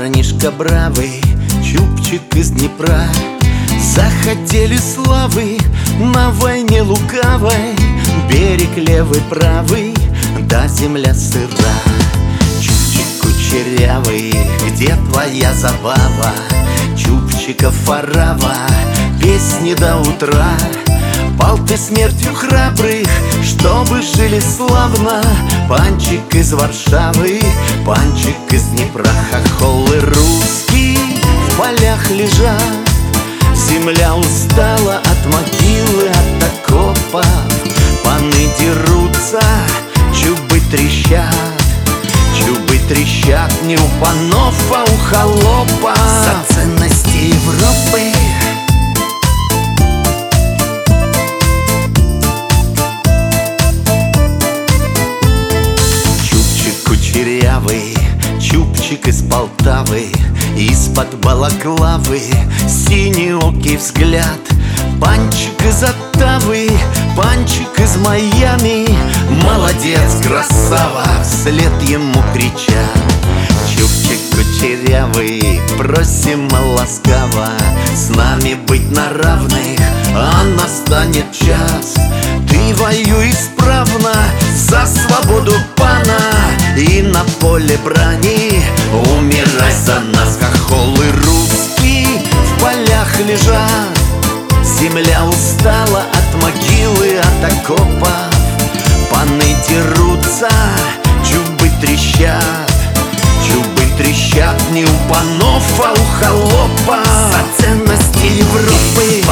парнишка бравый, чубчик из Днепра. Захотели славы на войне лукавой, берег левый, правый, да земля сыра. Чубчик кучерявый, где твоя забава? Чубчиков орава, песни до утра. Пал ты смертью храбрых, чтобы жили славно. Панчик из Варшавы, панчик из Днепра. Хохолы русские в полях лежат, земля устала от могилы, от окопов. Паны дерутся, чубы трещат, чубы трещат не у панов, а у холопа. За ценности Европы кучерявый, чубчик из Полтавы, из-под балаклавы синеокий взгляд. Панчик из Оттавы, панчик из Майами, молодец, красава, вслед ему кричат. Чубчик кучерявый, просим ласкаво с нами быть на равных, а настанет час. Ты воюй исправно за свободу пана, и на поле брани умирай за нас. Хохолы русские в полях лежат, земля устала от могилы, от окопов. Паны дерутся, чубы трещат, чубы трещат не у панов, а у холопа. За ценности Европы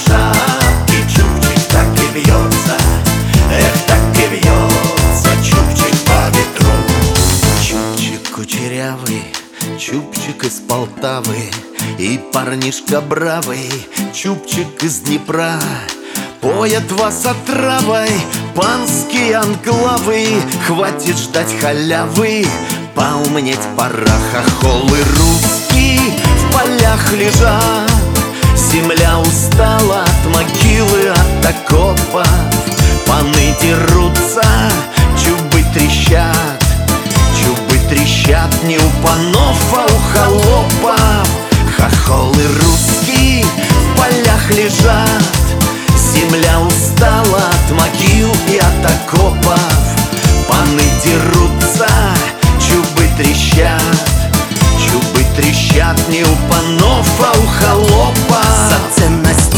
и чубчик так и бьется, эх, так и бьется чубчик по ветру. Чубчик кучерявый, чубчик из Полтавы, и парнишка бравый, чубчик из Днепра. Поят вас отравой панские анклавы, хватит ждать халявы, поумнеть пора. Хохолы русские в полях лежат, земля устала от могилы, от окопов. Паны дерутся, чубы трещат, чубы трещат не у панов, а у холопов. Хохолы русские в полях лежат, земля устала от могил и от окопов. Паны дерутся, чубы трещат, чубы трещат не у панов, а у холопов. За ценность